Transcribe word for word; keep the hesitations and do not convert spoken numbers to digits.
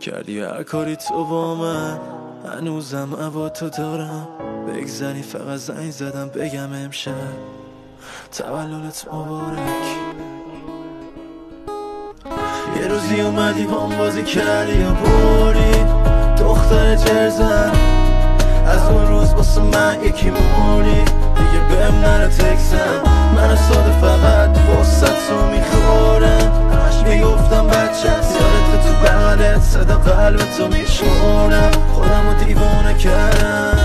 کردی هر کاری تو با من، هنوزم هوا تو دارم. بگذری فقط زنگ زدم بگم امشب تولدت مبارک. یه روزی اومدی بام بازی کردی یا بردی دختر جرزن، از اون روز واسه من یکی موری دیگه. بهم نره تکسم، من ساده فقط واسه تو میخورم. میگفتم بچه یادت تو بغلت صدا قلب تو میشمونم. خودم رو دیوانه کردم